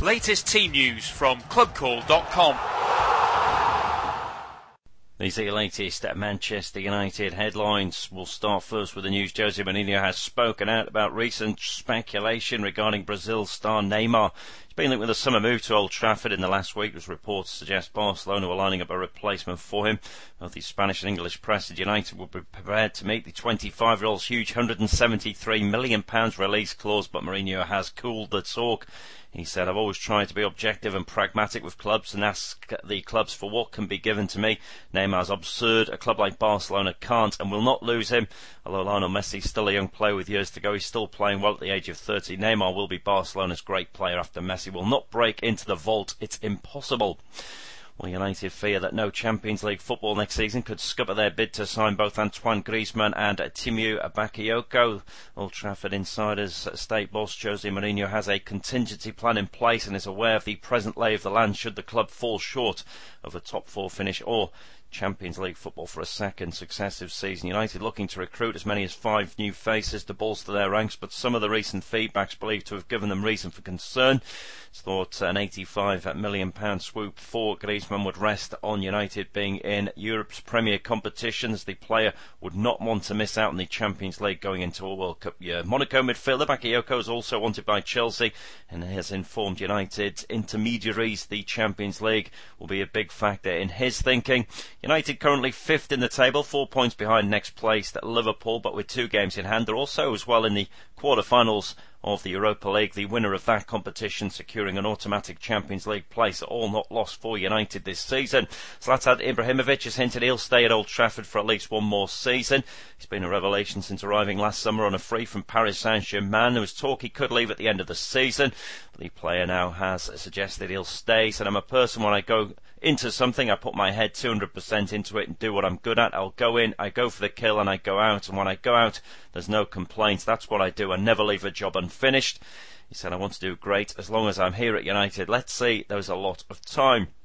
Latest team news from clubcall.com. These are your latest Manchester United headlines. We'll start first with the news. Jose Mourinho has spoken out about recent speculation regarding Brazil star Neymar. He's been linked with a summer move to Old Trafford in the last week, as reports suggest Barcelona were lining up a replacement for him. Both the Spanish and English press said United would be prepared to meet the 25-year-old's huge £173 million release clause, but Mourinho has cooled the talk. He said, "I've always tried to be objective and pragmatic with clubs and ask the clubs for what can be given to me. Neymar's absurd. A club like Barcelona can't and will not lose him. Although Lionel Messi's still a young player with years to go, he's still playing well at the age of 30. Neymar will be Barcelona's great player after Messi will not break into the vault. It's impossible." Well, United fear that no Champions League football next season could scupper their bid to sign both Antoine Griezmann and Timu Bakayoko. Old Trafford insiders state boss Jose Mourinho has a contingency plan in place and is aware of the present lay of the land should the club fall short of a top four finish or Champions League football for a second successive season. United looking to recruit as many as 5 new faces to bolster their ranks, but some of the recent feedback's believed to have given them reason for concern. It's thought an £85 million swoop for Griezmann would rest on United being in Europe's premier competitions. The player would not want to miss out on the Champions League going into a World Cup year. Monaco midfielder Bakayoko is also wanted by Chelsea and has informed United's intermediaries the Champions League will be a big factor in his thinking. United currently 5th in the table, 4 points behind next placed Liverpool, but with 2 games in hand. They're also as well in the quarter-finals of the Europa League. The winner of that competition securing an automatic Champions League place. All not lost for United this season. Zlatan Ibrahimovic has hinted he'll stay at Old Trafford for at least one more season. He's been a revelation since arriving last summer on a free from Paris Saint-Germain. There was talk he could leave at the end of the season, but the player now has suggested he'll stay. Said, "I'm a person when I go into something, I put my head 200% into it and do what I'm good at. I'll go in, I go for the kill and I go out, and when I go out there's no complaints. That's what I do. I never leave a job unfinished." He said, "I want to do great as long as I'm here at United. Let's see, there's a lot of time."